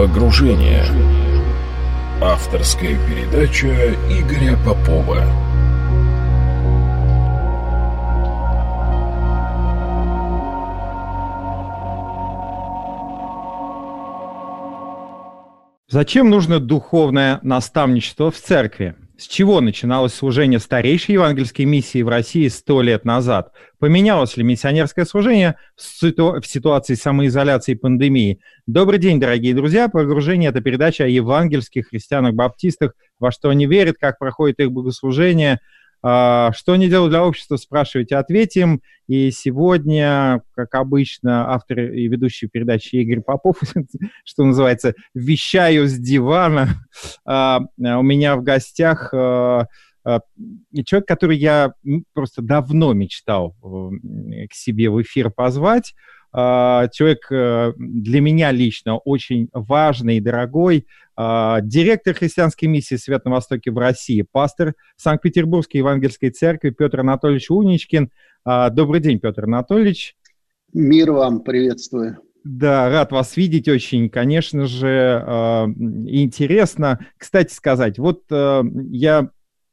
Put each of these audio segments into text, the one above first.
Погружение. Авторская передача Игоря Попова. Зачем нужно духовное наставничество в церкви? С чего начиналось служение старейшей евангельской миссии в России 100 лет назад? Поменялось ли миссионерское служение в ситуации самоизоляции и пандемии? Добрый день, дорогие друзья. Погружение – это передача о евангельских христианах-баптистах, во что они верят, как проходит их богослужение, что они делают для общества, спрашивайте, ответим. И сегодня, как обычно, автор и ведущий передачи Игорь Попов, что называется, вещаю с дивана. У меня в гостях человек, который я просто давно мечтал к себе в эфир позвать. Человек для меня лично очень важный и дорогой, директор христианской миссии «Свет на Востоке» в России, пастор Санкт-Петербургской евангельской церкви Петр Анатольевич Уничкин. Добрый день, Петр Анатольевич. Мир вам, приветствую. Да, рад вас видеть очень, конечно же, интересно. Кстати сказать, вот я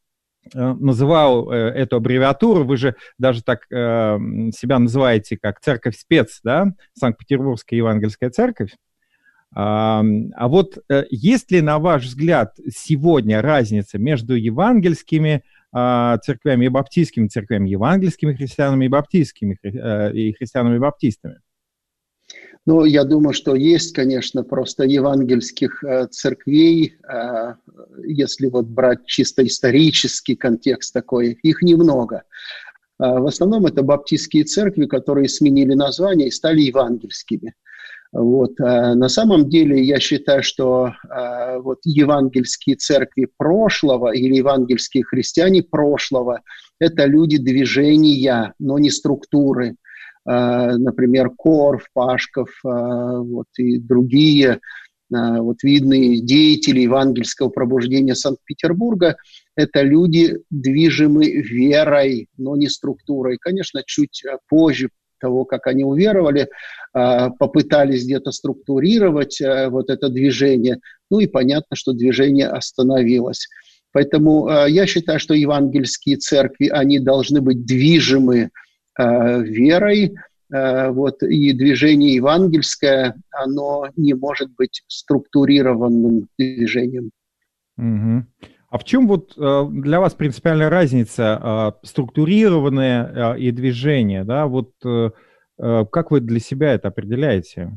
называл эту аббревиатуру, вы же даже так себя называете как церковь-спец, да, Санкт-Петербургская евангельская церковь. А вот есть ли, на ваш взгляд, сегодня разница между евангельскими церквями и баптистскими церквями, евангельскими христианами и баптистскими и христианами-баптистами? Ну, я думаю, что есть, конечно, просто евангельских церквей, если вот брать чисто исторический контекст такой, их немного. В основном это баптистские церкви, которые сменили название и стали евангельскими. Вот. На самом деле я считаю, что вот евангельские церкви прошлого или евангельские христиане прошлого – это люди движения, но не структуры. Например, Корф, Пашков вот, и другие вот, видные деятели евангельского пробуждения Санкт-Петербурга – это люди, движимые верой, но не структурой. Конечно, чуть позже того, как они уверовали, попытались где-то структурировать вот это движение, ну и понятно, что движение остановилось. Поэтому я считаю, что евангельские церкви, они должны быть движимы верой, вот, и движение евангельское, оно не может быть структурированным движением. Угу. А в чем вот для вас принципиальная разница структурированное и движение, да? Вот как вы для себя это определяете?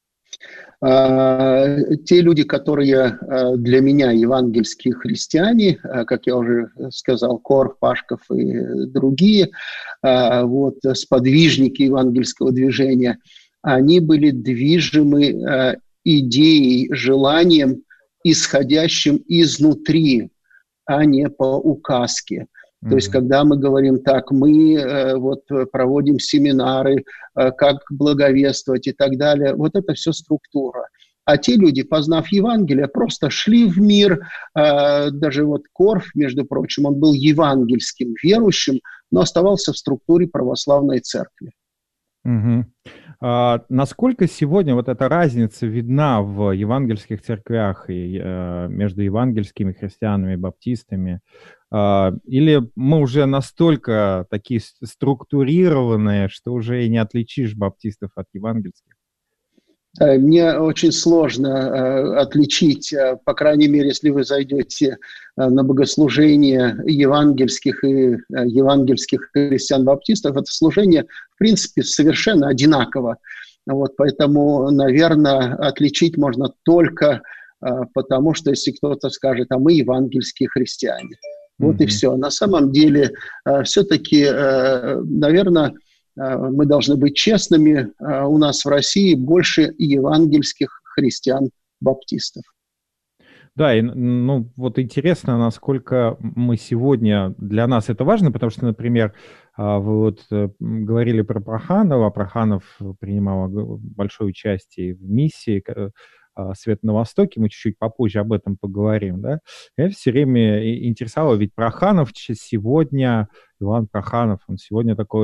Те люди, которые для меня евангельские христиане, как я уже сказал, Корф, Пашков и другие, вот, сподвижники евангельского движения, они были движимы идеей, желанием, исходящим изнутри, а не по указке. То есть, когда мы говорим так, мы вот проводим семинары, как благовествовать и так далее, вот это все структура. А те люди, познав Евангелие, просто шли в мир. Даже вот Корф, между прочим, он был евангельским верующим, но оставался в структуре православной церкви. Угу. Насколько сегодня вот эта разница видна в евангельских церквях и между евангельскими христианами и баптистами? Или мы уже настолько такие структурированные, что уже и не отличишь баптистов от евангельских? Мне очень сложно отличить, по крайней мере, если вы зайдете на богослужение евангельских и евангельских христиан-баптистов, это служение, в принципе, совершенно одинаково. Вот, поэтому, наверное, отличить можно только потому, что если кто-то скажет, а мы евангельские христиане. Вот и все. На самом деле, все-таки, наверное, мы должны быть честными. У нас в России больше евангельских христиан-баптистов. Да, и ну вот интересно, насколько мы сегодня, для нас это важно, потому что, например, вы вот говорили про Проханова, Проханов принимал большое участие в миссии «Свет на Востоке», мы чуть-чуть попозже об этом поговорим, да. Я все время интересовало, ведь Проханов сегодня, Иван Проханов, он сегодня такой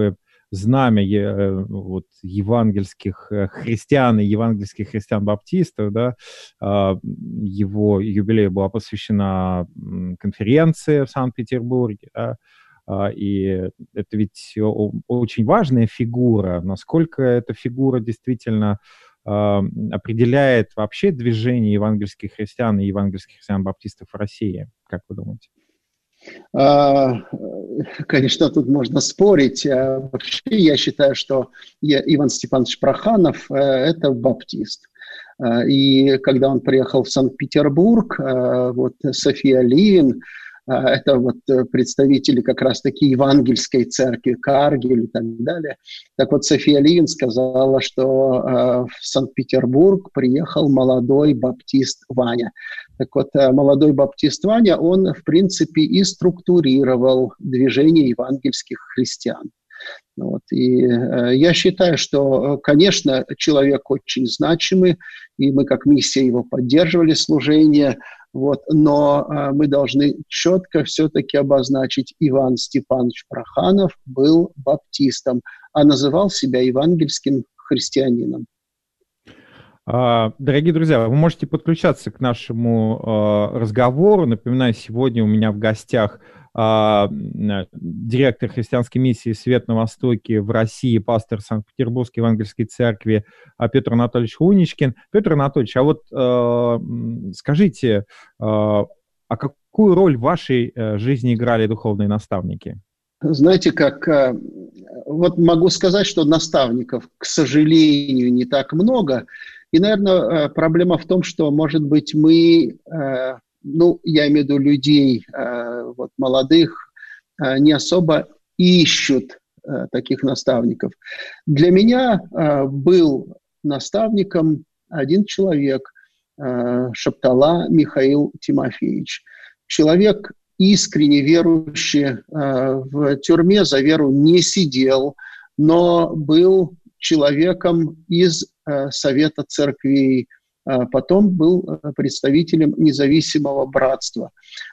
знамя вот, евангельских христиан и евангельских христиан-баптистов, да, его юбилею была посвящена конференция в Санкт-Петербурге, да, и это ведь очень важная фигура. Насколько эта фигура действительно определяет вообще движение евангельских христиан и евангельских христиан-баптистов в России? Как вы думаете? Конечно, тут можно спорить. Вообще, я считаю, что Иван Степанович Проханов – это баптист. И когда он приехал в Санкт-Петербург, вот София Ливин, это вот представители как раз-таки евангельской церкви, Каргель и так далее. Так вот, София Ливин сказала, что в Санкт-Петербург приехал молодой баптист Ваня. Так вот, молодой баптист Ваня, он, в принципе, и структурировал движение евангельских христиан. Вот. И я считаю, что, конечно, человек очень значимый, и мы как миссия его поддерживали служение, вот, но мы должны четко все-таки обозначить: Иван Степанович Проханов был баптистом, а называл себя евангельским христианином. Дорогие друзья, вы можете подключаться к нашему разговору. Напоминаю, сегодня у меня в гостях директор христианской миссии «Свет на Востоке» в России, пастор Санкт-Петербургской евангельской церкви Петр Анатольевич Уничкин. Петр Анатольевич, а вот скажите, а какую роль в вашей жизни играли духовные наставники? Знаете, как вот могу сказать, что наставников, к сожалению, не так много. И, наверное, проблема в том, что, может быть, мы, ну, я имею в виду людей вот, молодых, не особо ищут таких наставников. Для меня был наставником один человек, Шаптала Михаил Тимофеевич. Человек, искренне верующий, в тюрьме за веру не сидел, но был человеком из Совета церквей, потом был представителем независимого братства.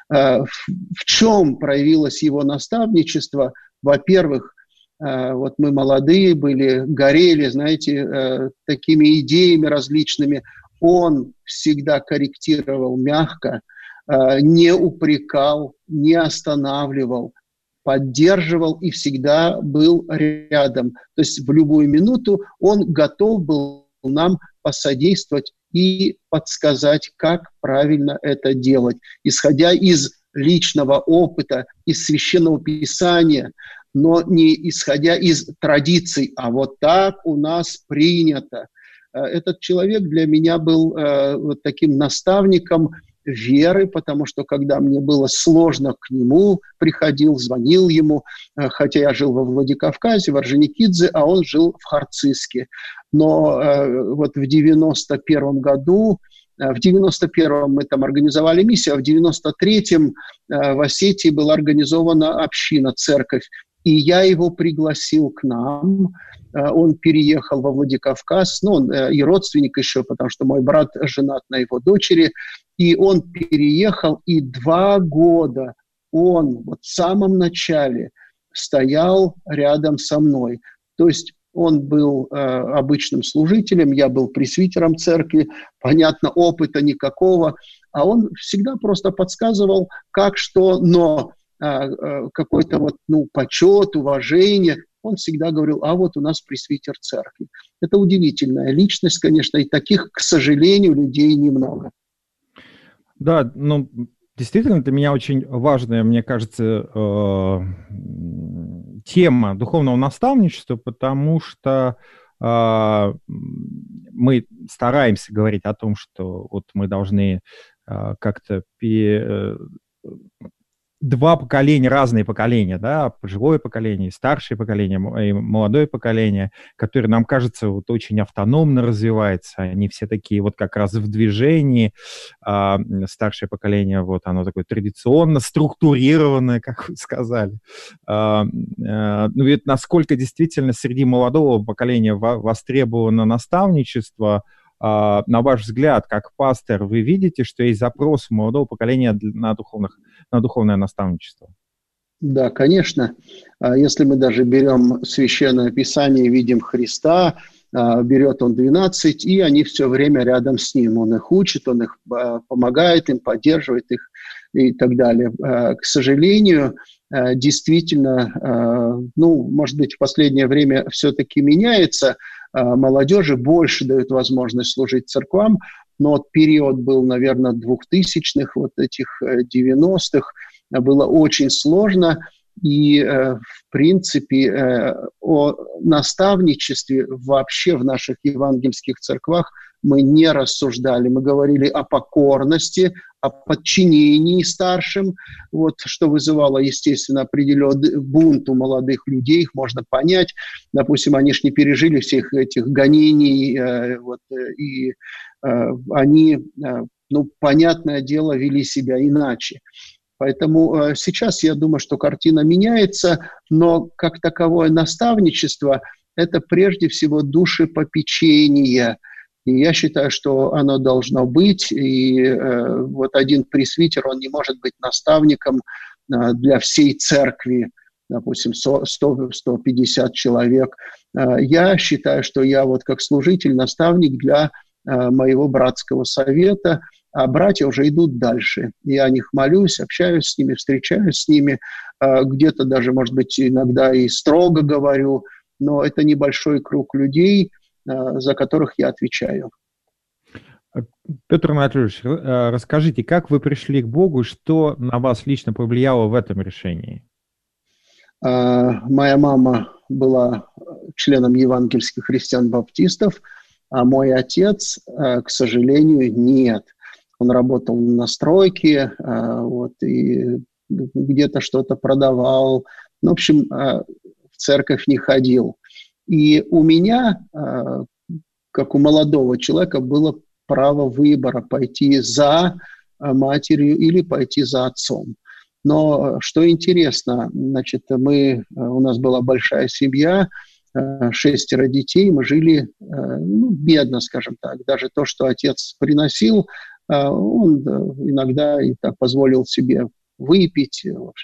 В чем проявилось его наставничество? Во-первых, вот мы молодые были, горели, знаете, такими идеями различными. Он всегда корректировал мягко, не упрекал, не останавливал, поддерживал и всегда был рядом. То есть в любую минуту он готов был нам посодействовать и подсказать, как правильно это делать, исходя из личного опыта, из Священного Писания, но не исходя из традиций, а вот так у нас принято. Этот человек для меня был вот таким наставником веры, потому что когда мне было сложно, к нему приходил, звонил ему, хотя я жил во Владикавказе, в Орджоникидзе, а он жил в Харциске. Но вот в 91-м году, в 91-м мы там организовали миссию, а в 93-м в Осетии была организована община, церковь. И я его пригласил к нам. Он переехал во Владикавказ, ну, он и родственник еще, потому что мой брат женат на его дочери. И он переехал, и 2 года он вот в самом начале стоял рядом со мной. То есть он был обычным служителем, я был пресвитером церкви, понятно, опыта никакого, а он всегда просто подсказывал, как что, но какой-то вот, ну, почет, уважение, он всегда говорил: а вот у нас пресвитер церкви. Это удивительная личность, конечно, и таких, к сожалению, людей немного. Да, ну, действительно, для меня очень важная, мне кажется, тема духовного наставничества, потому что мы стараемся говорить о том, что вот мы должны как-то 2 поколения, разные поколения, да, пожилое поколение, старшее поколение и молодое поколение, которое, нам кажется, вот очень автономно развивается, они все такие вот как раз в движении, старшее поколение, вот оно такое традиционно структурированное, как вы сказали. Ну, ведь насколько действительно среди молодого поколения востребовано наставничество. На ваш взгляд, как пастор, вы видите, что есть запрос у молодого поколения на духовное наставничество? Да, конечно. Если мы даже берем Священное Писание, видим Христа, берет он 12, и они все время рядом с ним. Он их учит, он их помогает им, поддерживает их и так далее. К сожалению, действительно, может быть, в последнее время все-таки меняется. Молодежи больше дают возможность служить церквам, но вот период был, наверное, 2000-х, вот этих 90-х, было очень сложно. И, в принципе, о наставничестве вообще в наших евангельских церквах мы не рассуждали. Мы говорили о покорности, о подчинении старшим, вот, что вызывало, естественно, определенный бунт у молодых людей, их можно понять. Допустим, они ж не пережили всех этих гонений, и они, понятное дело, вели себя иначе. Поэтому сейчас я думаю, что картина меняется, но как таковое наставничество – это прежде всего душепопечение. И я считаю, что оно должно быть. И вот один пресвитер, он не может быть наставником для всей церкви, допустим, 100-150 человек. Я считаю, что я вот как служитель, наставник для моего братского совета, а братья уже идут дальше. Я о них молюсь, общаюсь с ними, встречаюсь с ними, где-то даже, может быть, иногда и строго говорю, но это небольшой круг людей, за которых я отвечаю. Петр Анатольевич, расскажите, как вы пришли к Богу, что на вас лично повлияло в этом решении? Моя мама была членом евангельских христиан-баптистов, а мой отец, к сожалению, нет. Он работал на стройке, и где-то что-то продавал. В общем, в церковь не ходил. И у меня, как у молодого человека, было право выбора пойти за матерью или пойти за отцом. Но что интересно, значит, у нас была большая семья, 6 детей, мы жили бедно, скажем так. Даже то, что отец приносил, он иногда и так позволил себе выпить.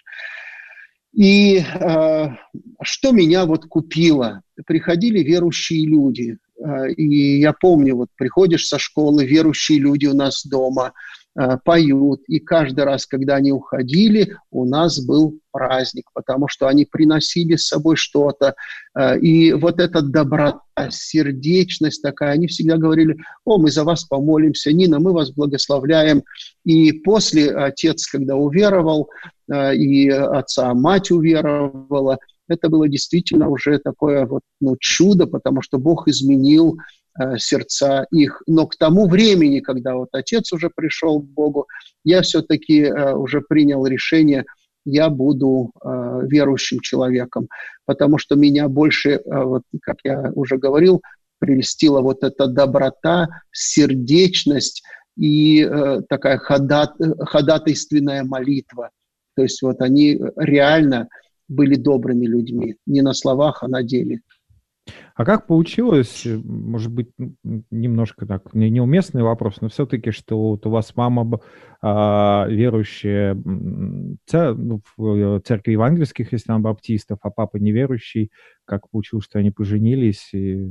И что меня вот купило? Приходили верующие люди. И я помню, вот приходишь со школы, верующие люди у нас дома поют. И каждый раз, когда они уходили, у нас был праздник, потому что они приносили с собой что-то. И вот эта доброта, сердечность такая, они всегда говорили: «О, мы за вас помолимся, Нина, мы вас благословляем». И после отец, когда уверовал, и отца мать уверовала, это было действительно уже такое чудо, потому что Бог изменил сердца их. Но к тому времени, когда вот отец уже пришел к Богу, я все-таки уже принял решение: я буду верующим человеком, потому что меня больше, как я уже говорил, прельстила вот эта доброта, сердечность и такая ходатайственная молитва. То есть вот они реально были добрыми людьми, не на словах, а на деле. А как получилось, может быть, немножко так неуместный вопрос, но все-таки, что вот у вас мама верующая в церкви евангельских христиан-баптистов, а папа неверующий, как получилось, что они поженились? И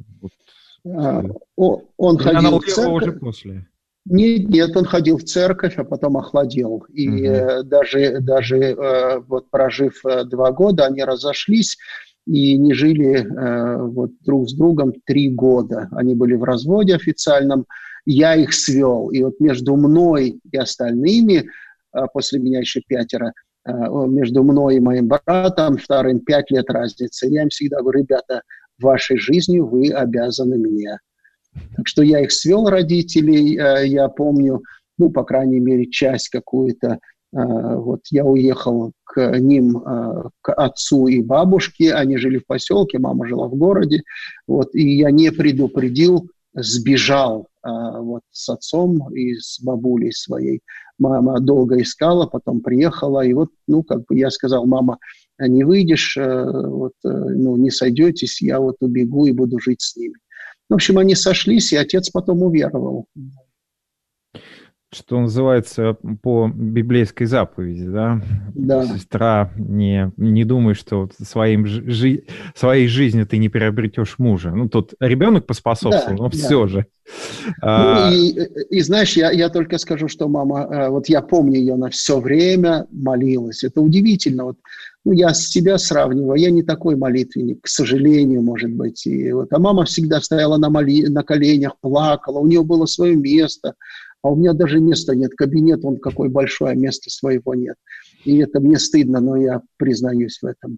он ходил в церковь. Уже после? Нет, он ходил в церковь, а потом охладел. И даже прожив 2 года, они разошлись и не жили друг с другом 3 года. Они были в разводе официальном, я их свел. И вот между мной и остальными, после меня еще 5, между мной и моим братом, вторым 5 лет разницы, я им всегда говорю: ребята, вашей жизнью вы обязаны мне. Так что я их свел, родителей, я помню, по крайней мере, часть какую-то. Я уехал к ним, к отцу и бабушке, они жили в поселке, мама жила в городе, и я не предупредил, сбежал с отцом и с бабулей своей. Мама долго искала, потом приехала, и я сказал: мама, не выйдешь, не сойдетесь, я убегу и буду жить с ними. В общем, они сошлись, и отец потом уверовал. что называется, по библейской заповеди, да? Да. Сестра, не думай, что своей жизнью ты не приобретешь мужа. Ну, тут ребенок поспособствовал, Да, но да. все же. Ну и знаешь, я только скажу, что мама, вот я помню ее, она все время молилась. Это удивительно. Вот, ну, я себя сравниваю, я не такой молитвенник, к сожалению, может быть. А мама всегда стояла на коленях, плакала, у нее было свое место, а у меня даже места нет. Кабинет, он какой большой, а места своего нет. И это мне стыдно, но я признаюсь в этом.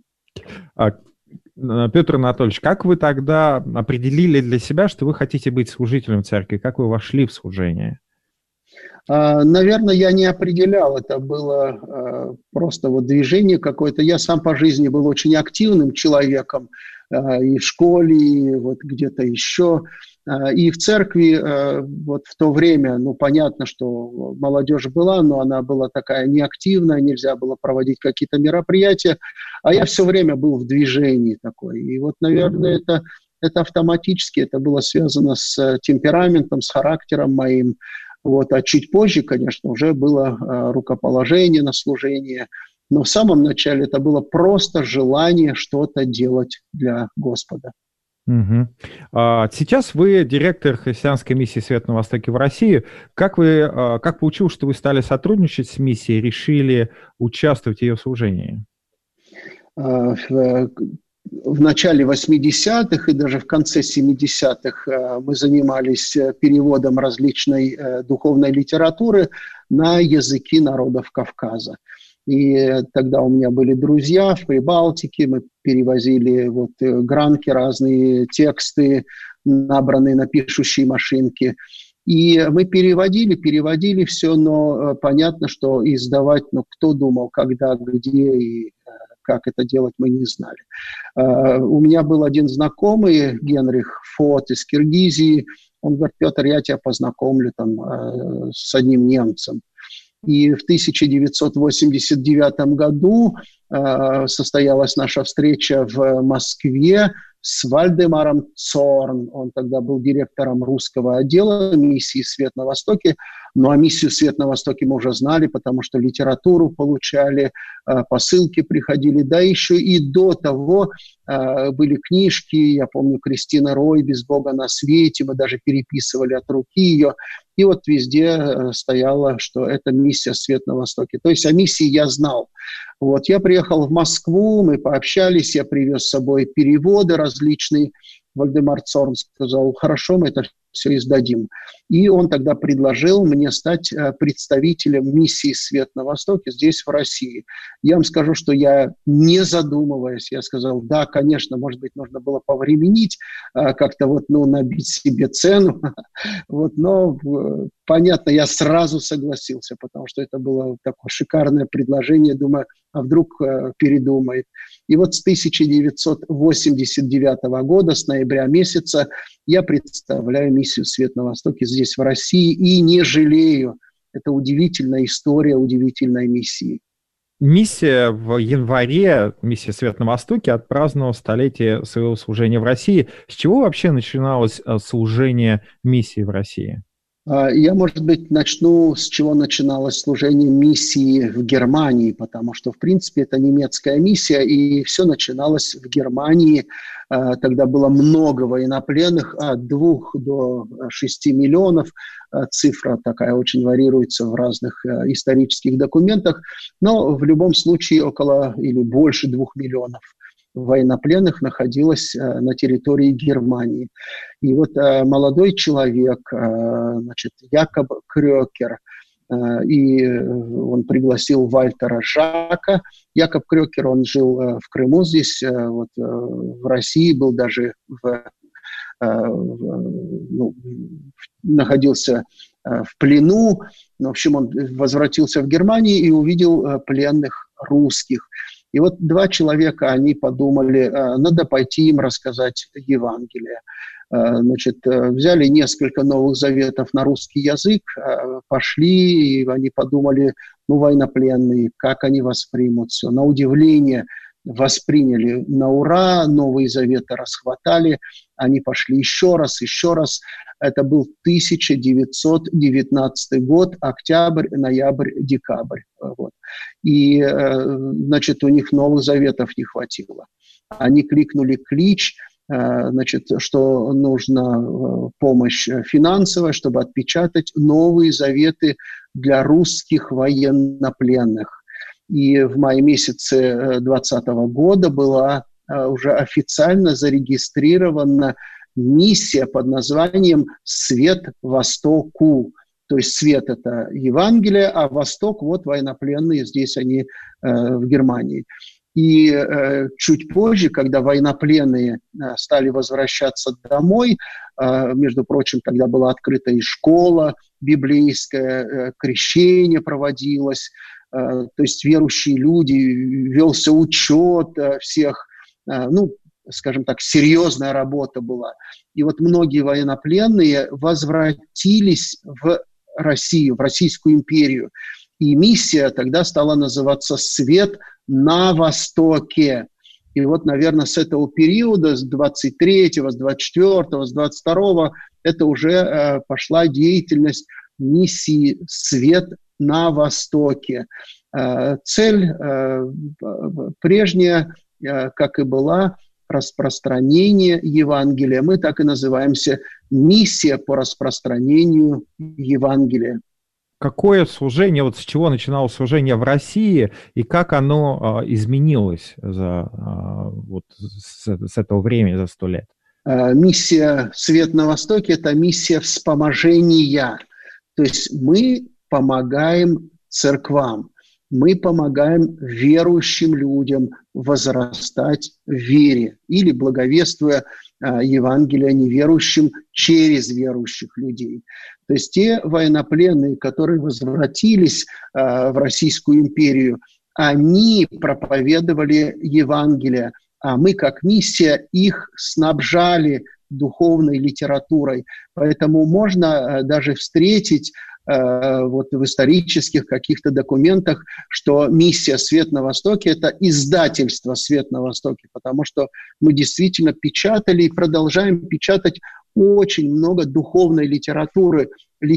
Петр Анатольевич, как вы тогда определили для себя, что вы хотите быть служителем церкви? Как вы вошли в служение? Наверное, я не определял. Это было просто вот движение какое-то. Я сам по жизни был очень активным человеком и в школе, и вот где-то еще. И в церкви вот в то время, ну, понятно, что молодежь была, но она была такая неактивная, нельзя было проводить какие-то мероприятия, а я все время был в движении такой. И вот, наверное, это автоматически, это было связано с темпераментом, с характером моим. Вот, а чуть позже, конечно, уже было рукоположение на служение. Но в самом начале это было просто желание что-то делать для Господа. Угу. Сейчас вы директор христианской миссии «Свет на Востоке» в России. Как получилось, что вы стали сотрудничать с миссией, решили участвовать в ее служении? В начале 80-х и даже в конце 70-х мы занимались переводом различной духовной литературы на языки народов Кавказа. И тогда у меня были друзья в Прибалтике, мы перевозили вот гранки, разные тексты, набранные на пишущей машинке. И мы переводили все, но понятно, что издавать, ну, кто думал, когда, где и как это делать, мы не знали. У меня был один знакомый, Генрих Фот из Киргизии. Он говорит: Петр, я тебя познакомлю там с одним немцем. И в 1989 году состоялась наша встреча в Москве с Вальдемаром Цорн. Он тогда был директором русского отдела миссии «Свет на Востоке». Ну, а миссию «Свет на Востоке» мы уже знали, потому что литературу получали, посылки приходили. Да, еще и до того были книжки, я помню, Кристина Рой «Без Бога на свете», мы даже переписывали от руки ее. И вот везде стояло, что это миссия «Свет на Востоке». То есть о миссии я знал. Вот, я приехал в Москву, мы пообщались, я привез с собой переводы различные. Вальдемар Цорн сказал: хорошо, мы это все издадим. И он тогда предложил мне стать представителем миссии «Свет на Востоке» здесь, в России. Я вам скажу, что я, не задумываясь, я сказал: да, конечно, может быть, нужно было повременить, как-то вот, ну, набить себе цену. Вот, но, понятно, я сразу согласился, потому что это было такое шикарное предложение. Думаю, а вдруг передумает. И вот с 1989 года, с ноября месяца, я представляю миссию «Свет на Востоке» здесь, в России, и не жалею. Это удивительная история удивительной миссии. Миссия в январе, миссия «Свет на Востоке» отпраздновала столетие своего служения в России. С чего вообще начиналось служение миссии в России? Я, может быть, начну с чего начиналось служение миссии в Германии, потому что, в принципе, это немецкая миссия, и все начиналось в Германии. Тогда было много военнопленных, от 2 до 6 миллионов. Цифра такая очень варьируется в разных исторических документах, но в любом случае около или больше 2 миллионов военнопленных находилось на территории Германии. И вот молодой человек, значит, Якоб Крёкер, и он пригласил Вальтера Жака. Якоб Крёкер, он жил в Крыму здесь, вот, в России, был даже находился в плену. В общем, он возвратился в Германию и увидел пленных русских. И вот 2 человека, они подумали, надо пойти им рассказать Евангелие. Значит, взяли несколько Новых Заветов на русский язык, пошли, и они подумали, ну, военнопленные, как они воспримут все. На удивление восприняли на ура, Новые Заветы расхватали. они пошли еще раз. Это был 1919 год, октябрь, ноябрь, декабрь. Вот. И, значит, у них Новых Заветов не хватило. Они кликнули клич, значит, что нужна помощь финансовая, чтобы отпечатать Новые Заветы для русских военнопленных. И в мае месяце 2020 года была уже официально зарегистрирована миссия под названием «Свет Востоку». То есть свет – это Евангелие, а Восток – вот военнопленные, здесь они в Германии. И чуть позже, когда военнопленные стали возвращаться домой, между прочим, тогда была открыта и школа библейская, крещение проводилось, то есть верующие люди, велся учет всех, ну, скажем так, серьезная работа была. И вот многие военнопленные возвратились в Россию, в Российскую империю. И миссия тогда стала называться «Свет на Востоке». И вот, наверное, с этого периода, с 23-го, с 24-го, с 22-го, это уже пошла деятельность миссии «Свет на Востоке». Цель прежняя, как и была, распространение Евангелия. Мы так и называемся «Миссия по распространению Евангелия». Какое служение, вот с чего начиналось служение в России и как оно изменилось вот с этого времени, за 100 лет? Миссия «Свет на Востоке» – это миссия вспоможения. То есть мы помогаем церквам, мы помогаем верующим людям возрастать в вере или благовествуя Евангелие неверующим через верующих людей. То есть те военнопленные, которые возвратились в Российскую империю, они проповедовали Евангелие, а мы как миссия их снабжали духовной литературой. Поэтому можно даже встретить вот в исторических каких-то документах, что миссия «Свет на Востоке» – это издательство «Свет на Востоке», потому что мы действительно печатали и продолжаем печатать очень много духовной литературы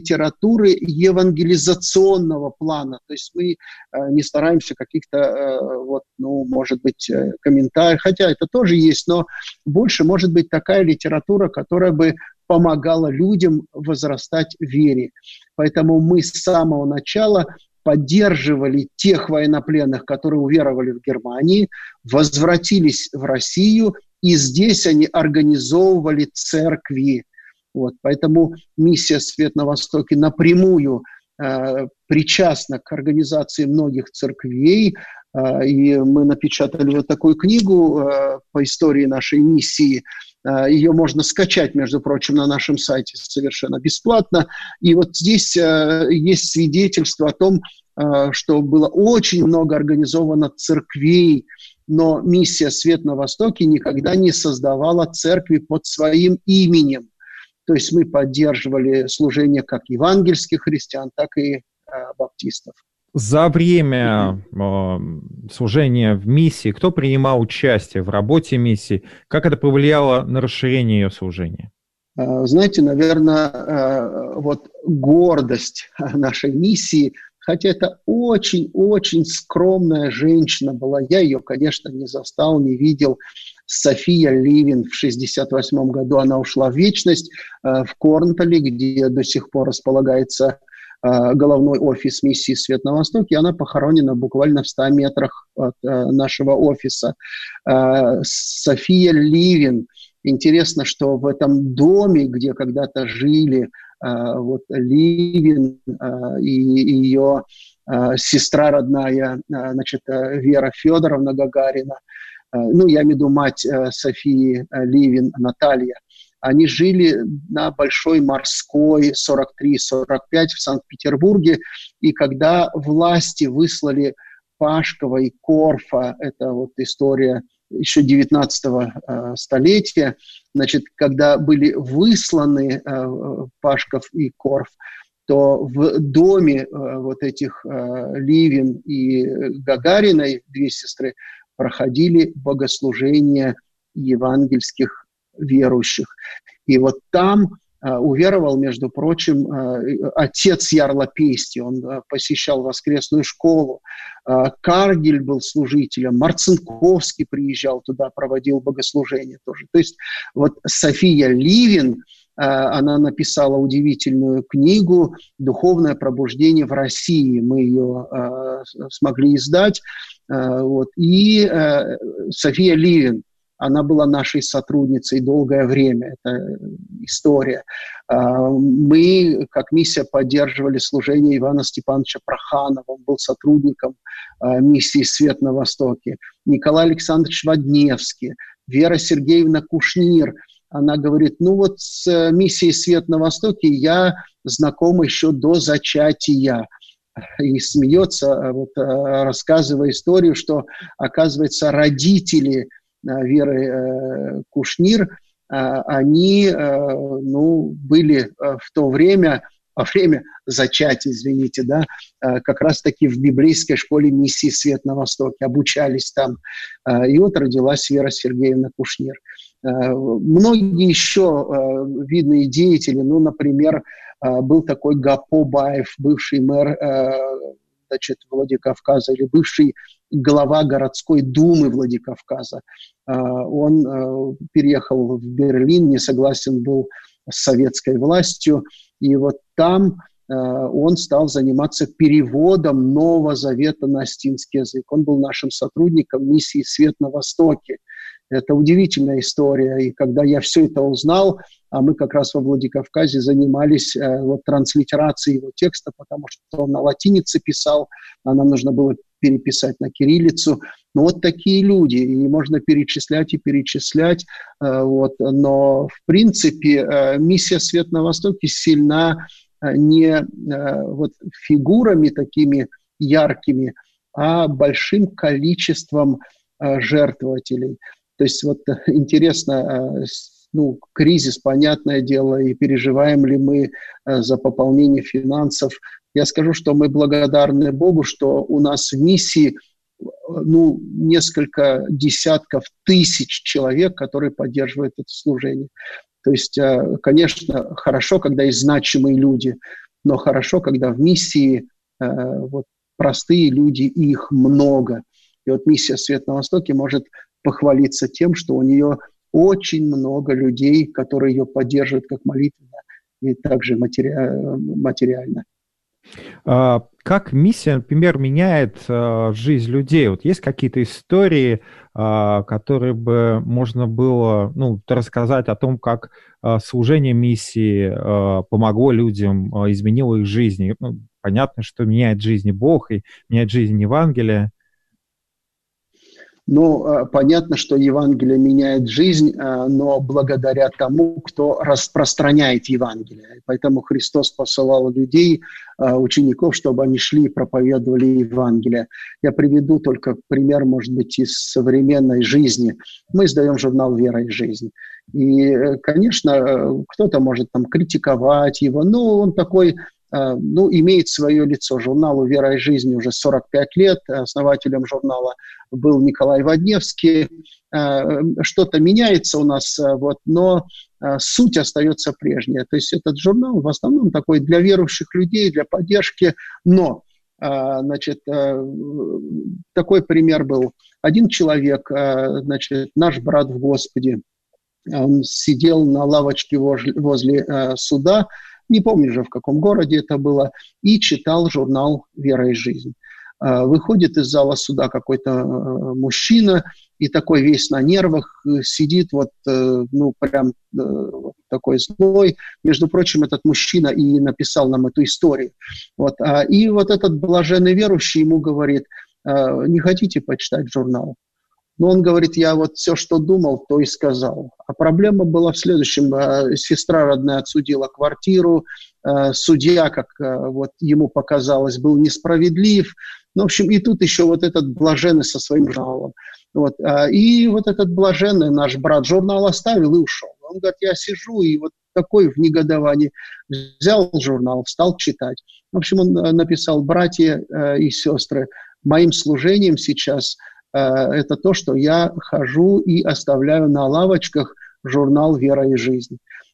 евангелизационного плана. То есть мы не стараемся каких-то, вот, ну, может быть, комментариев, хотя это тоже есть, но больше может быть такая литература, которая бы помогала людям возрастать в вере. Поэтому мы с самого начала поддерживали тех военнопленных, которые уверовали в Германии, возвратились в Россию, и здесь они организовывали церкви. Вот, поэтому миссия «Свет на Востоке» напрямую причастна к организации многих церквей. И мы напечатали вот такую книгу по истории нашей миссии. Ее можно скачать, между прочим, на нашем сайте совершенно бесплатно. И вот здесь есть свидетельство о том, что было очень много организовано церквей, но миссия «Свет на Востоке» никогда не создавала церкви под своим именем. То есть мы поддерживали служение как евангельских христиан, так и баптистов. За время служения в миссии кто принимал участие в работе миссии? Как это повлияло на расширение ее служения? Знаете, наверное, вот гордость нашей миссии, хотя это очень-очень скромная женщина была, я ее, конечно, не застал, не видел, София Ливин в 1968 году, она ушла в вечность в Корнтале, где до сих пор располагается головной офис миссии «Свет на Востоке», и она похоронена буквально в 100 метрах от нашего офиса. София Ливин. Интересно, что в этом доме, где когда-то жили вот Ливин и ее сестра родная, значит, Вера Федоровна Гагарина, ну, я имею в виду мать Софии Ливин, Наталья, они жили на Большой Морской, 43-45 в Санкт-Петербурге, и когда власти выслали Пашкова и Корфа, это вот история еще 19 столетия, значит, когда были высланы Пашков и Корф, то в доме вот этих Ливин и Гагариной, две сестры, проходили богослужения евангельских верующих. И вот там уверовал, между прочим, отец Ярла Пести, он посещал воскресную школу, Каргель был служителем, Марцинковский приезжал туда, проводил богослужение тоже. То есть вот София Ливин, она написала удивительную книгу «Духовное пробуждение в России». Мы ее смогли издать. И София Ливин, она была нашей сотрудницей долгое время, это история. Мы, как миссия, поддерживали служение Ивана Степановича Проханова, он был сотрудником миссии «Свет на Востоке». Николай Александрович Водневский, Вера Сергеевна Кушнир. Она говорит, с миссией «Свет на Востоке» я знакома еще до зачатия. И смеется, рассказывая историю, что, оказывается, родители Веры Кушнир, они были в то время, во время зачатия, извините, как раз-таки в библейской школе миссии «Свет на Востоке», обучались там. И вот родилась Вера Сергеевна Кушнир. Многие еще видные деятели, например, был такой Гапо Баев, бывший мэр Владикавказа, или бывший глава городской думы Владикавказа. Он переехал в Берлин, не согласен был с советской властью, и вот там он стал заниматься переводом Нового Завета на осетинский язык. Он был нашим сотрудником миссии «Свет на Востоке». Это удивительная история, и когда я все это узнал, а мы как раз во Владикавказе занимались транслитерацией его текста, потому что он на латинице писал, а нам нужно было переписать на кириллицу. Такие люди, и можно перечислять и перечислять, но в принципе миссия «Свет на Востоке» сильна не фигурами такими яркими, а большим количеством жертвователей. То есть интересно, кризис, понятное дело, и переживаем ли мы за пополнение финансов. Я скажу, что мы благодарны Богу, что у нас в миссии несколько десятков тысяч человек, которые поддерживают это служение. То есть, конечно, хорошо, когда есть значимые люди, но хорошо, когда в миссии простые люди, и их много. И миссия «Свет на Востоке» может похвалиться тем, что у нее очень много людей, которые ее поддерживают как молитвенно и также материально. Как миссия, например, меняет жизнь людей? Есть какие-то истории, которые бы можно было рассказать о том, как служение миссии помогло людям, изменило их жизни? Понятно, что меняет жизни Бог и меняет жизнь Евангелия. Понятно, что Евангелие меняет жизнь, но благодаря тому, кто распространяет Евангелие. Поэтому Христос посылал людей, учеников, чтобы они шли и проповедовали Евангелие. Я приведу только пример, может быть, из современной жизни. Мы издаем журнал «Вера и жизнь». И, конечно, кто-то может критиковать его, но он такой... имеет свое лицо. Журналу «Вера и жизнь» уже 45 лет. Основателем журнала был Николай Водневский. Что-то меняется у нас, но суть остается прежняя. То есть этот журнал в основном такой для верующих людей, для поддержки. Но, такой пример был. Один человек, наш брат в Господе, он сидел на лавочке возле суда, не помню же, в каком городе это было, и читал журнал «Вера и жизнь». Выходит из зала суда какой-то мужчина, и такой весь на нервах, сидит прям такой злой. Между прочим, этот мужчина и написал нам эту историю. И этот блаженный верующий ему говорит: не хотите почитать журнал? Но он говорит: я все, что думал, то и сказал. А проблема была в следующем. Сестра родная отсудила квартиру, судья, как ему показалось, был несправедлив. В общем, и тут еще этот блаженный со своим журналом. И этот блаженный, наш брат, журнал оставил и ушел. Он говорит: я сижу и такой в негодовании взял журнал, стал читать. В общем, он написал: братья и сестры, моим служением сейчас это то, что я хожу и оставляю на лавочках журнал «Вера и жизнь».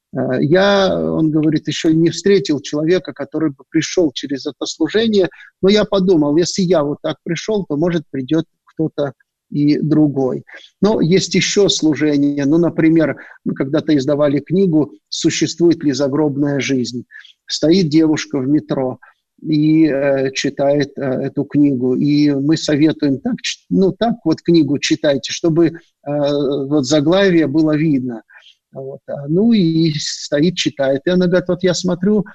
Он говорит, еще не встретил человека, который бы пришел через это служение, но я подумал, если я вот так пришел, то, может, придет кто-то и другой. Но есть еще служение. Например, мы когда-то издавали книгу «Существует ли загробная жизнь?». Стоит девушка в метро и читает эту книгу. И мы советуем так вот книгу читайте, чтобы вот заглавие было видно. Вот. И стоит, читает. И она говорит, вот я смотрю,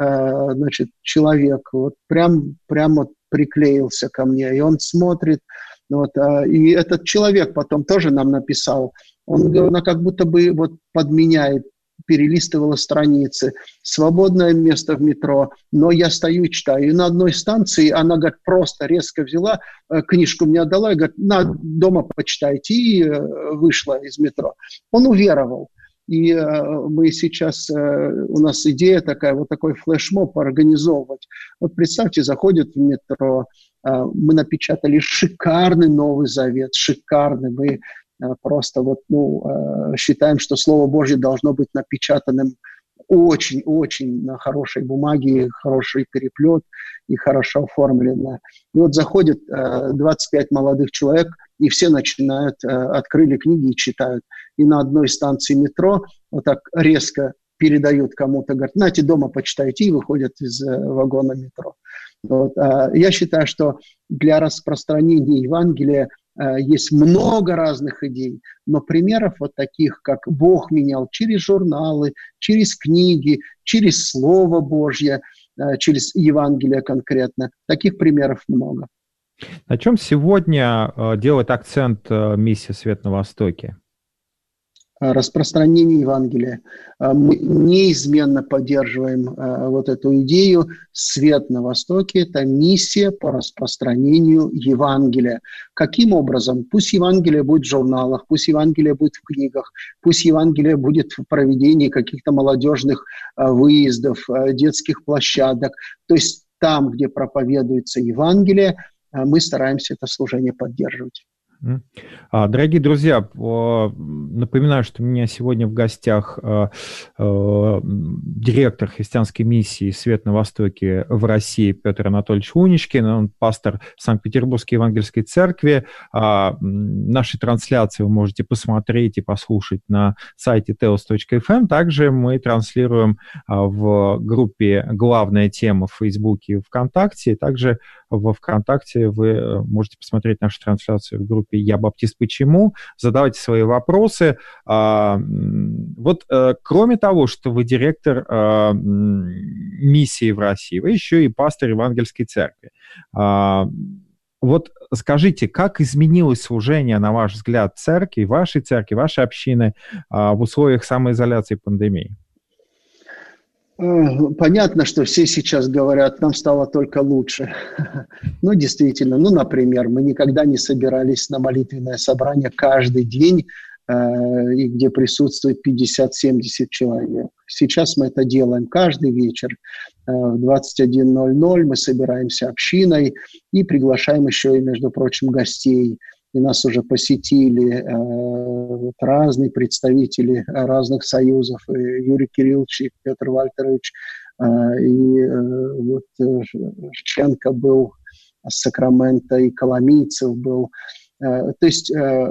человек вот прям вот приклеился ко мне, и он смотрит. И этот человек потом тоже нам написал. Она как будто бы вот подменяет, перелистывала страницы. Свободное место в метро, но я стою и читаю. И на одной станции она, говорит, просто резко взяла, книжку мне отдала и говорит, дома почитайте. И вышла из метро. Он уверовал. И мы сейчас, у нас идея такая, вот такой флешмоб организовывать. Вот представьте, заходят в метро, мы напечатали шикарный Новый Завет, шикарный. Мы просто считаем, что Слово Божье должно быть напечатанным очень-очень на хорошей бумаге, хороший переплет и хорошо оформлено. И вот заходит 25 молодых человек, и все начинают, открыли книги и читают. И на одной станции метро вот так резко передают кому-то, говорят, нате, дома почитайте, и выходят из вагона метро. Я считаю, что для распространения Евангелия есть много разных идей, но примеров вот таких, как Бог менял через журналы, через книги, через Слово Божье, через Евангелие конкретно, таких примеров много. На чем сегодня делает акцент миссия «Свет на Востоке»? Распространение Евангелия. Мы неизменно поддерживаем вот эту идею. Свет на Востоке – это миссия по распространению Евангелия. Каким образом? Пусть Евангелие будет в журналах, пусть Евангелие будет в книгах, пусть Евангелие будет в проведении каких-то молодежных выездов, детских площадок. То есть там, где проповедуется Евангелие, мы стараемся это служение поддерживать. Дорогие друзья, напоминаю, что у меня сегодня в гостях директор христианской миссии «Свет на Востоке» в России Петр Анатольевич Уничкин, он пастор Санкт-Петербургской Евангельской Церкви. Наши трансляции вы можете посмотреть и послушать на сайте teos.fm. Также мы транслируем в группе «Главная тема» в Фейсбуке и ВКонтакте. Также во ВКонтакте вы можете посмотреть нашу трансляцию в группе «Я баптист. Почему?». Задавайте свои вопросы. Кроме того, что вы директор миссии в России, вы еще и пастор Евангельской церкви. Скажите, как изменилось служение, на ваш взгляд, церкви, вашей общины в условиях самоизоляции и пандемии? Понятно, что все сейчас говорят, нам стало только лучше. Действительно, например, мы никогда не собирались на молитвенное собрание каждый день, и где присутствует 50-70 человек. Сейчас мы это делаем каждый вечер. В 21:00 мы собираемся общиной и приглашаем еще и, между прочим, гостей. И нас уже посетили разные представители разных союзов. И Юрий Кириллович, и Петр Вальтерович, и Шченко был с Сакрамента, и Коломийцев был. То есть,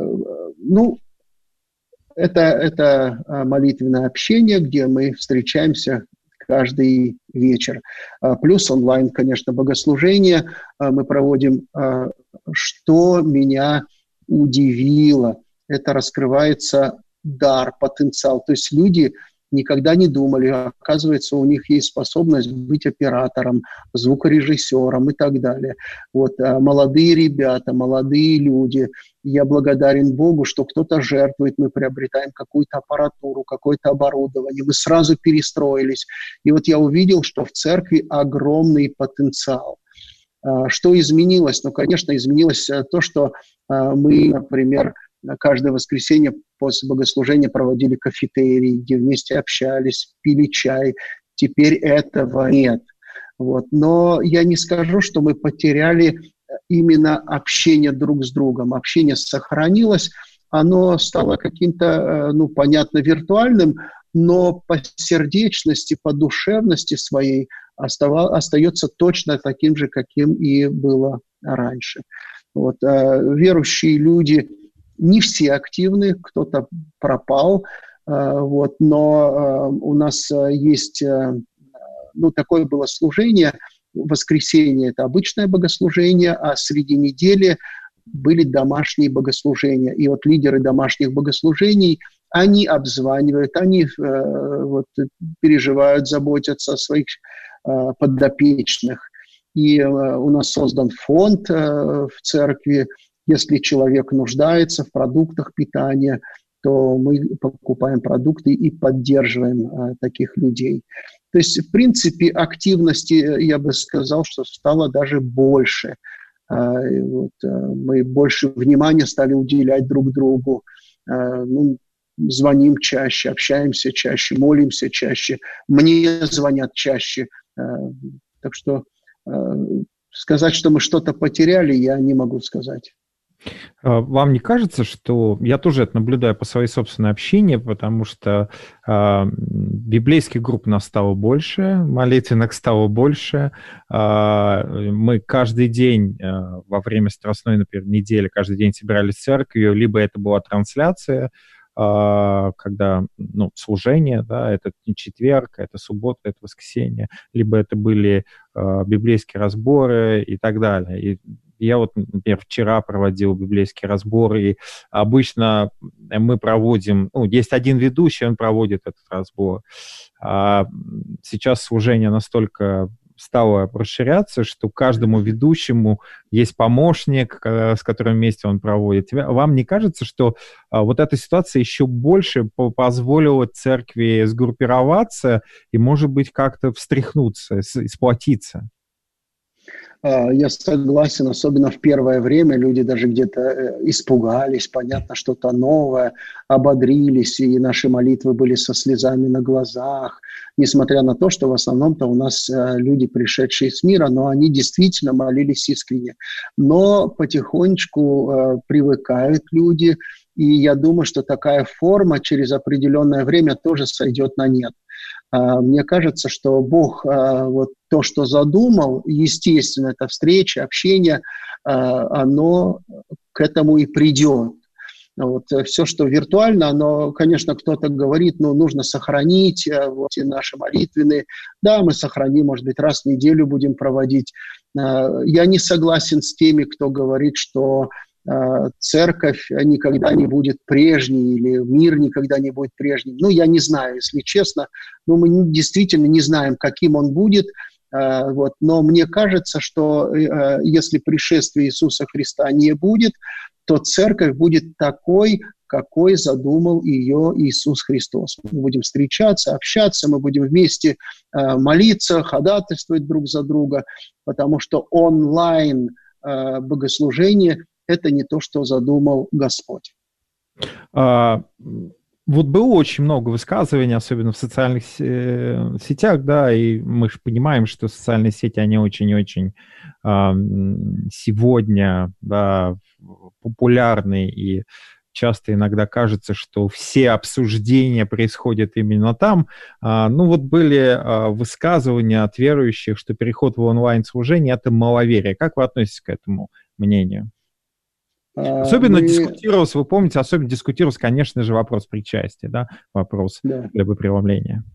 это молитвенное общение, где мы встречаемся каждый вечер. Плюс онлайн, конечно, богослужение мы проводим. Что меня удивило, это раскрывается дар, потенциал. То есть люди никогда не думали, оказывается, у них есть способность быть оператором, звукорежиссером и так далее. Молодые ребята, молодые люди. Я благодарен Богу, что кто-то жертвует, мы приобретаем какую-то аппаратуру, какое-то оборудование. Мы сразу перестроились. И я увидел, что в церкви огромный потенциал. Что изменилось? Конечно, изменилось то, что мы, например, каждое воскресенье после богослужения проводили кафетерий, где вместе общались, пили чай. Теперь этого нет. Но я не скажу, что мы потеряли именно общение друг с другом. Общение сохранилось, оно стало каким-то, понятно, виртуальным, но по сердечности, по душевности своей остается точно таким же, каким и было раньше. Вот, верующие люди не все активны, кто-то пропал, вот, но у нас есть, такое было служение, воскресенье – это обычное богослужение, а среди недели были домашние богослужения. И вот лидеры домашних богослужений, они обзванивают, они переживают, заботятся о своих подопечных. И у нас создан фонд в церкви. Если человек нуждается в продуктах питания, то мы покупаем продукты и поддерживаем таких людей. То есть, в принципе, активности, я бы сказал, что стало даже больше. Мы больше внимания стали уделять друг другу, звоним чаще, общаемся чаще, молимся чаще, мне звонят чаще. Так что сказать, что мы что-то потеряли, я не могу сказать. Вам не кажется, что... Я тоже это наблюдаю по своей собственной общине, потому что библейских групп нас стало больше, молитвенных стало больше. Мы каждый день во время Страстной, например, недели, каждый день собирались в церкви, либо это была трансляция, когда, служение, да, это не четверг, это суббота, это воскресенье, либо это были библейские разборы и так далее. И я вот, например, вчера проводил библейский разбор, и обычно мы проводим, есть один ведущий, он проводит этот разбор. А сейчас служение настолько стало расширяться, что каждому ведущему есть помощник, с которым вместе он проводит. Вам не кажется, что вот эта ситуация еще больше позволила церкви сгруппироваться и, может быть, как-то встряхнуться, сплотиться? Я согласен, особенно в первое время люди даже где-то испугались, понятно, что-то новое, ободрились, и наши молитвы были со слезами на глазах, несмотря на то, что в основном-то у нас люди, пришедшие с мира, но они действительно молились искренне. Но потихонечку привыкают люди, и я думаю, что такая форма через определенное время тоже сойдет на нет. Мне кажется, что Бог вот то, что задумал, естественно, это встреча, общение, оно к этому и придет. Вот, все, что виртуально, оно, конечно, кто-то говорит, нужно сохранить вот, и наши молитвенные. Да, мы сохраним, может быть, раз в неделю будем проводить. Я не согласен с теми, кто говорит, что церковь никогда не будет прежней или мир никогда не будет прежним. Я не знаю, если честно. Мы действительно не знаем, каким он будет. Вот. Но мне кажется, что если пришествия Иисуса Христа не будет, то церковь будет такой, какой задумал ее Иисус Христос. Мы будем встречаться, общаться, мы будем вместе молиться, ходатайствовать друг за друга, потому что онлайн богослужение – это не то, что задумал Господь. Вот было очень много высказываний, особенно в социальных сетях, да, и мы же понимаем, что социальные сети, они очень-очень сегодня, да, популярны, и часто иногда кажется, что все обсуждения происходят именно там. Были высказывания от верующих, что переход в онлайн-служение – это маловерие. Как вы относитесь к этому мнению? Особенно дискутировался, вы помните, конечно же, вопрос причастия, да, вопрос хлебопреломления.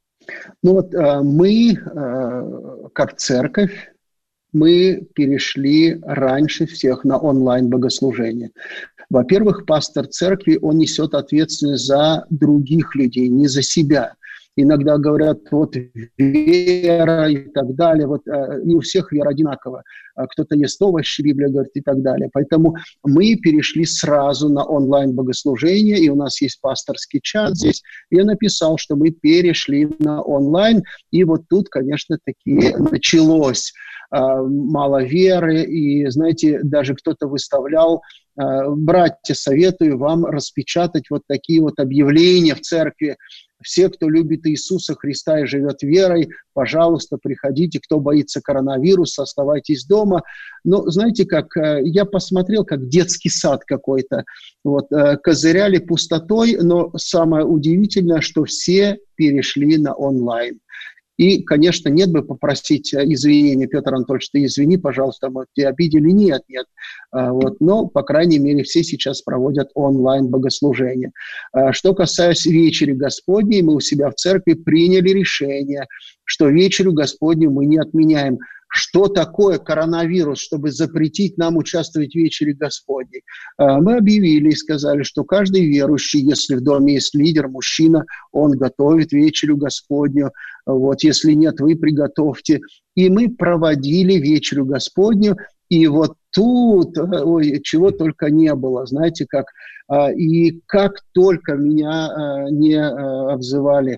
Мы, как церковь, мы перешли раньше всех на онлайн-богослужение. Во-первых, пастор церкви, он несет ответственность за других людей, не за себя. Иногда говорят, вот вера и так далее. Вот не у всех вера одинакова. Кто-то ест овощи, Библия говорит, и так далее. Поэтому мы перешли сразу на онлайн-богослужение, и у нас есть пасторский чат здесь. Я написал, что мы перешли на онлайн, и вот тут, конечно, таки началось мало веры, и, знаете, даже кто-то выставлял: братья, советую вам распечатать вот такие вот объявления в церкви. все, кто любит Иисуса Христа и живет верой, пожалуйста, приходите. Кто боится коронавируса, оставайтесь дома. Но знаете, как я посмотрел, как детский сад какой-то. Вот, козыряли пустотой, но самое удивительное, что все перешли на онлайн. И, конечно, нет бы попросить извинения, Петр Анатольевич, ты извини, пожалуйста, мы тебя обидели. Нет. Вот, но, по крайней мере, все сейчас проводят онлайн-богослужение. Что касается вечери Господней, мы у себя в церкви приняли решение, что вечерю Господню мы не отменяем. Что такое коронавирус, чтобы запретить нам участвовать в вечере Господней? Мы объявили и сказали, что каждый верующий, если в доме есть лидер, мужчина, он готовит вечерю Господню. Вот, если нет, вы приготовьте. И мы проводили вечерю Господню, и вот тут, чего только не было, знаете, как. И как только меня не обзывали.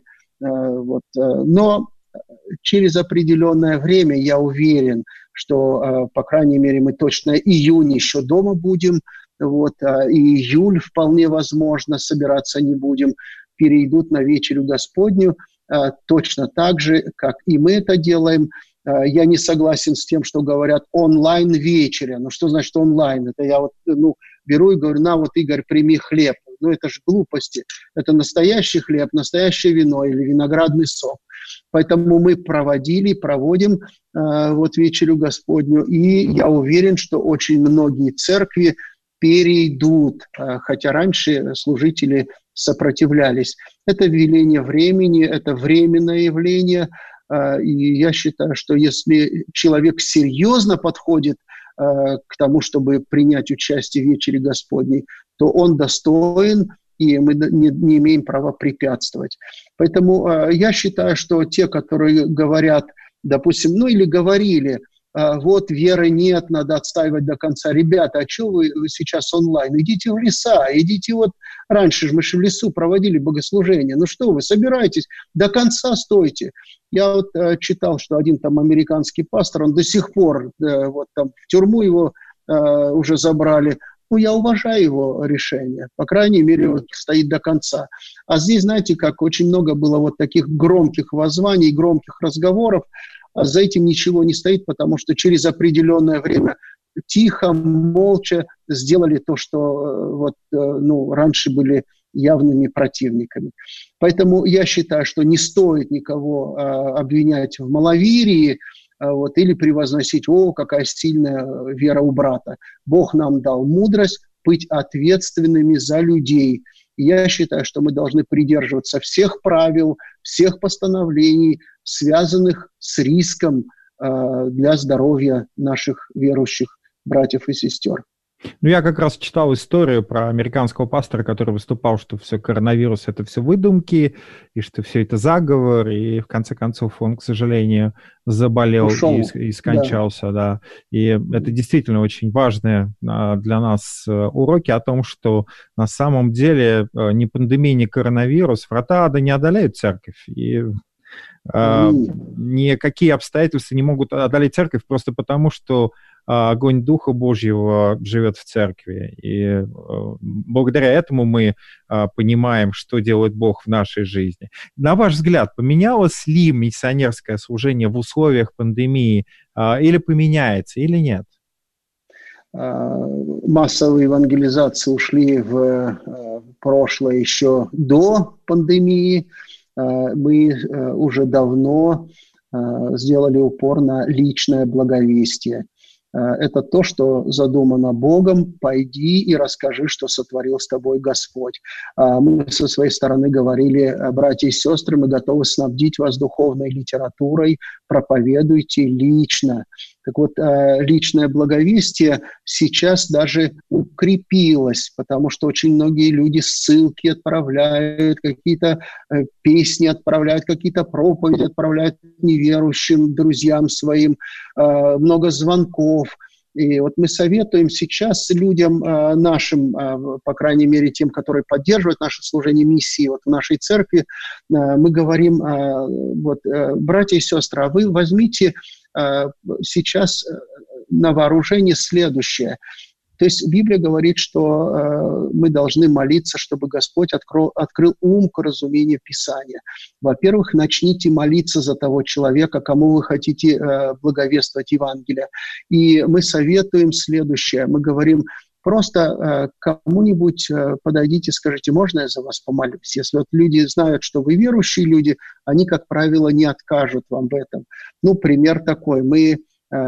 Но через определенное время, я уверен, что, по крайней мере, мы точно июнь еще дома будем, вот, и июль вполне возможно, собираться не будем, перейдут на вечерю Господню точно так же, как и мы это делаем. Я не согласен с тем, что говорят онлайн-вечеря. Ну, что значит онлайн? Это я вот, беру и говорю, на, вот, Игорь, прими хлеб. Ну, это же глупости. Это настоящий хлеб, настоящее вино или виноградный сок. Поэтому мы проводим вот вечерю Господню. И я уверен, что очень многие церкви перейдут, хотя раньше служители сопротивлялись. Это веление времени, это временное явление. И я считаю, что если человек серьезно подходит к тому, чтобы принять участие в вечере Господней, то он достоин, и мы не имеем права препятствовать. Поэтому я считаю, что те, которые говорят, допустим, или говорили, вот веры нет, надо отстаивать до конца. Ребята, а что вы сейчас онлайн? Идите в леса, идите вот раньше же мы же в лесу проводили богослужение. Ну что вы, собирайтесь, до конца стойте. Я вот читал, что один там американский пастор, он до сих пор, вот там в тюрьму его уже забрали. Ну, я уважаю его решение. По крайней мере, он стоит до конца. А здесь, знаете, как очень много было вот таких громких воззваний, громких разговоров, а за этим ничего не стоит, потому что через определенное время тихо, молча сделали то, что раньше были явными противниками. Поэтому я считаю, что не стоит никого обвинять в маловерии, или превозносить, какая сильная вера у брата. Бог нам дал мудрость быть ответственными за людей. И я считаю, что мы должны придерживаться всех правил, всех постановлений, связанных с риском для здоровья наших верующих братьев и сестер. Я как раз читал историю про американского пастора, который выступал, что все коронавирус – это все выдумки, и что все это заговор, и в конце концов он, к сожалению, заболел и скончался. Да. И это действительно очень важные для нас уроки о том, что на самом деле ни пандемия, ни коронавирус врата ада не одолеют церковь. И никакие обстоятельства не могут одолеть церковь просто потому, что огонь Духа Божьего живет в церкви. И благодаря этому мы понимаем, что делает Бог в нашей жизни. На ваш взгляд, поменялось ли миссионерское служение в условиях пандемии, или поменяется, или нет? Массовые евангелизации ушли в прошлое еще до пандемии. Мы уже давно сделали упор на личное благовестие. Это то, что задумано Богом. Пойди и расскажи, что сотворил с тобой Господь. Мы со своей стороны говорили, братья и сестры, мы готовы снабдить вас духовной литературой, проповедуйте лично. Так вот, личное благовестие сейчас даже укрепилось, потому что очень многие люди ссылки отправляют, какие-то песни отправляют, какие-то проповеди отправляют неверующим друзьям своим, много звонков. И вот мы советуем сейчас людям нашим, по крайней мере тем, которые поддерживают наше служение миссии вот в нашей церкви, мы говорим, братья и сестры, а вы возьмите сейчас на вооружение следующее. То есть Библия говорит, что мы должны молиться, чтобы Господь открыл ум к разумению Писания. Во-первых, начните молиться за того человека, кому вы хотите благовествовать Евангелие. И мы советуем следующее. Мы говорим, просто кому-нибудь подойдите, скажите, можно я за вас помолюсь? Если вот люди знают, что вы верующие люди, они, как правило, не откажут вам в этом. Ну, пример такой. Мы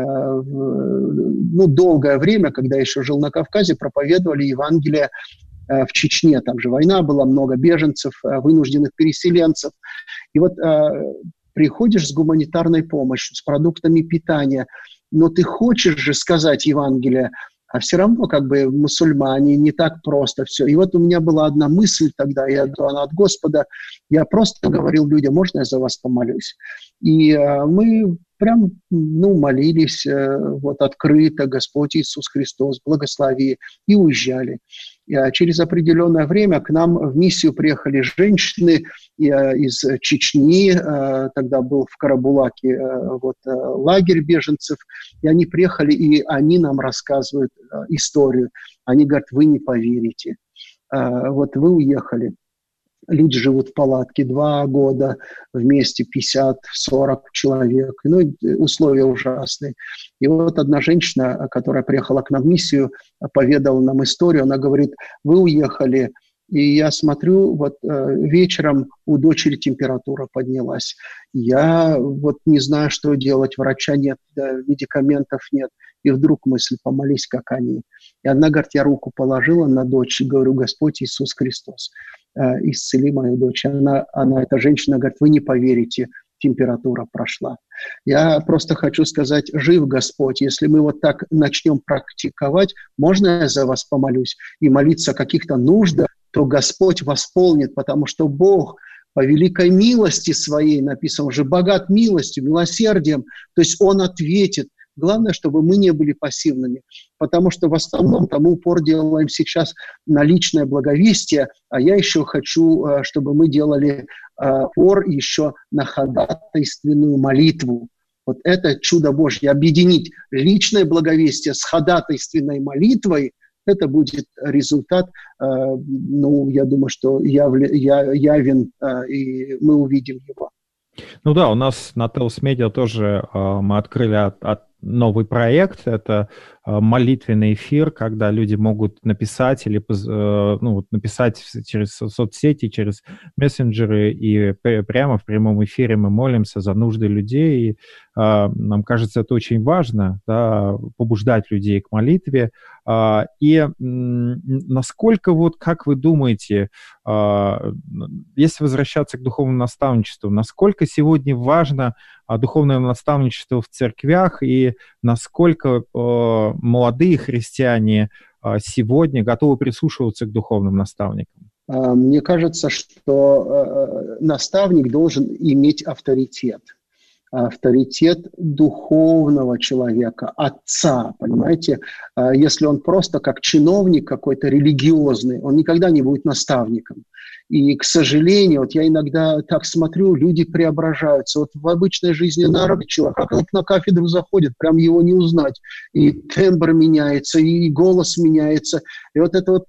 долгое время, когда я еще жил на Кавказе, проповедовали Евангелие в Чечне. Там же война была, много беженцев, вынужденных переселенцев. И вот приходишь с гуманитарной помощью, с продуктами питания, но ты хочешь же сказать Евангелие, а все равно как бы мусульмане, не так просто все. И вот у меня была одна мысль тогда, она от Господа, я просто говорил людям, можно я за вас помолюсь? И мы прям, молились вот открыто, Господь Иисус Христос, благослови, и уезжали. Через определенное время к нам в миссию приехали женщины из Чечни, тогда был в Карабулаке лагерь беженцев, и они приехали, и они нам рассказывают историю. Они говорят, вы не поверите, вот вы уехали. Люди живут в палатке 2 года вместе, 50-40 человек. Условия ужасные. И вот одна женщина, которая приехала к нам в миссию, поведала нам историю. Она говорит, вы уехали, и я смотрю, вечером у дочери температура поднялась. Я не знаю, что делать, врача нет, медикаментов нет. И вдруг мысль, помолись, как они. И она говорит, я руку положила на дочь и говорю, Господь Иисус Христос, исцели мою дочь. Эта женщина говорит, вы не поверите, температура прошла. Я просто хочу сказать, жив Господь. Если мы вот так начнем практиковать, можно я за вас помолюсь и молиться о каких-то нуждах, то Господь восполнит, потому что Бог по великой милости своей, написано уже, богат милостью, милосердием, то есть Он ответит. Главное, чтобы мы не были пассивными, потому что в основном мы упор делаем сейчас на личное благовестие, а я еще хочу, чтобы мы делали упор еще на ходатайственную молитву. Вот это чудо Божье, объединить личное благовестие с ходатайственной молитвой, это будет результат, я думаю, что явен, и мы увидим его. Ну да, у нас на Tels Media тоже мы открыли новый проект. Это молитвенный эфир, когда люди могут написать или написать через соцсети, через мессенджеры, и прямо в прямом эфире мы молимся за нужды людей. И нам кажется, это очень важно, побуждать людей к молитве. И насколько, как вы думаете, если возвращаться к духовному наставничеству, насколько сегодня важно духовное наставничество в церквях и насколько молодые христиане сегодня готовы прислушиваться к духовным наставникам? Мне кажется, что наставник должен иметь авторитет духовного человека, отца, понимаете? Если он просто как чиновник какой-то религиозный, он никогда не будет наставником. И, к сожалению, я иногда так смотрю, люди преображаются. В обычной жизни человек на кафедру заходит, прям его не узнать. И тембр меняется, и голос меняется. И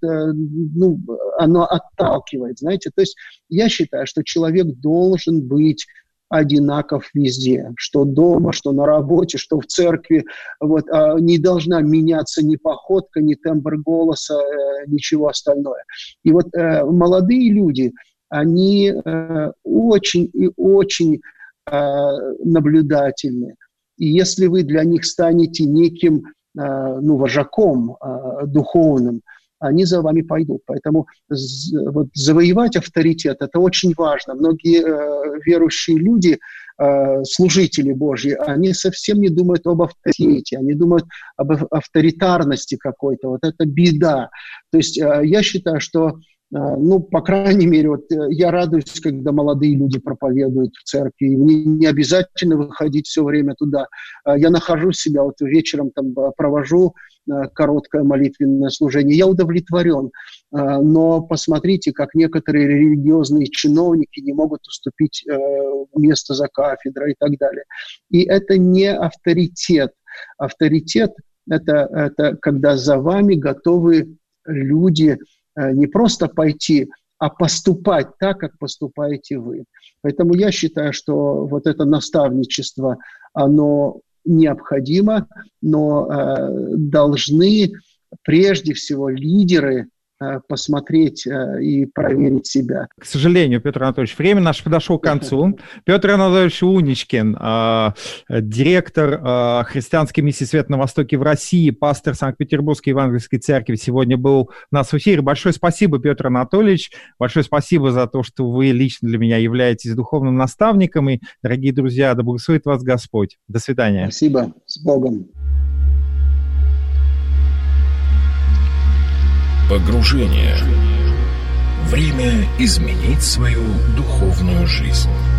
оно отталкивает, знаете? То есть я считаю, что человек должен быть одинаков везде, что дома, что на работе, что в церкви. Не должна меняться ни походка, ни тембр голоса, ничего остальное. И молодые люди, они очень и очень наблюдательны. И если вы для них станете неким вожаком духовным, они за вами пойдут. Поэтому завоевать авторитет – это очень важно. Многие верующие люди, служители Божьи, они совсем не думают об авторитете, они думают об авторитарности какой-то. Это беда. То есть я считаю, что по крайней мере, я радуюсь, когда молодые люди проповедуют в церкви. И мне не обязательно выходить все время туда. Я нахожу себя, вечером провожу короткое молитвенное служение. Я удовлетворен. Но посмотрите, как некоторые религиозные чиновники не могут уступить место за кафедрой и так далее. И это не авторитет. Авторитет это когда за вами готовы люди не просто пойти, а поступать так, как поступаете вы. Поэтому я считаю, что вот это наставничество, оно необходимо, но должны прежде всего лидеры посмотреть и проверить себя. К сожалению, Петр Анатольевич, время наше подошло к концу. Петр Анатольевич Уничкин, директор Христианской миссии «Свет на Востоке» в России, пастор Санкт-Петербургской Евангельской церкви, сегодня был у нас в эфире. Большое спасибо, Петр Анатольевич. Большое спасибо за то, что вы лично для меня являетесь духовным наставником. И, дорогие друзья, да благословит вас Господь. До свидания. Спасибо. С Богом. Погружение. Время изменить свою духовную жизнь.